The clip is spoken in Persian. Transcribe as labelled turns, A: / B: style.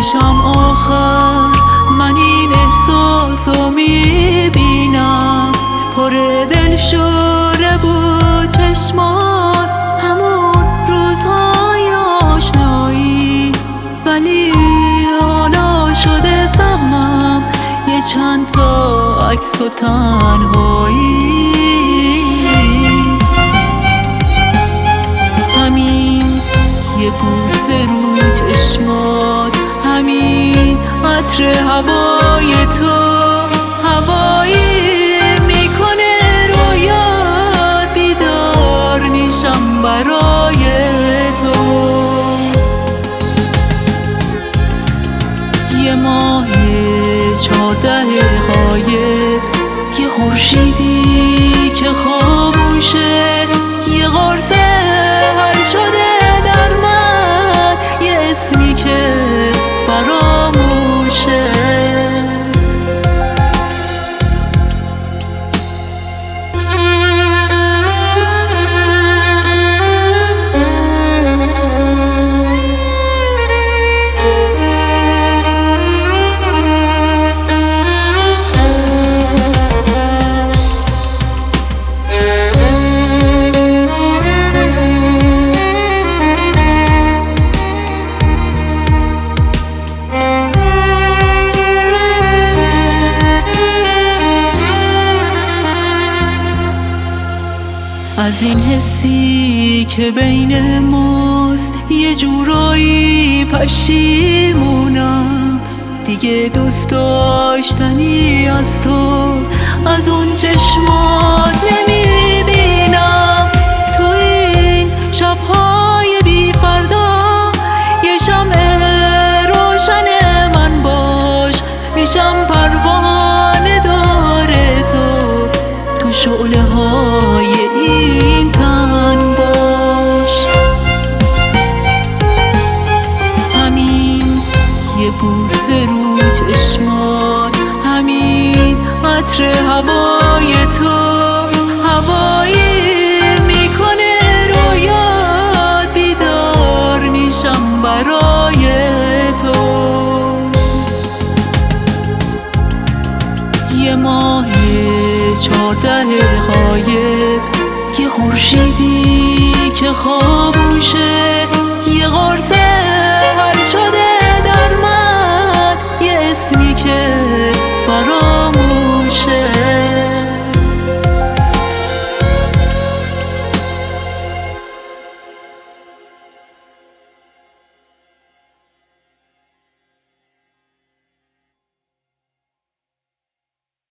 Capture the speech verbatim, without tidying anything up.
A: میشم آخر، من این احساسو میبینم. پر دل شوره بود چشمات همون روزهای آشنایی، ولی حالا شده سهمم یه چند تا عکس و تنهایی. همین یه بوسه رو چشمات، همین عطر هوای تو، هوایی میکنه رویات، بیدار میشم برای تو. یه ماه چارده غایب، یه خورشیدی که خاموشه، یه قرص حل شده در من، یه اسمی که فراموشه. از این حسی که بین ماست یه جورایی پشیمونم، دیگه دوست داشتنی از تو از اون چشمات نمیبینم. تو این شبهای بی فردا یه شمع روشن من باش، میشم پروانه داره تو، تو شعله های این تن باش. همین یه بوسه رو چشمات، همین عطر هوای تو، هوایی میکنه رویات، بیدار میشم برای تو. یه ماه چارده غایب، یه خورشیدی که خواب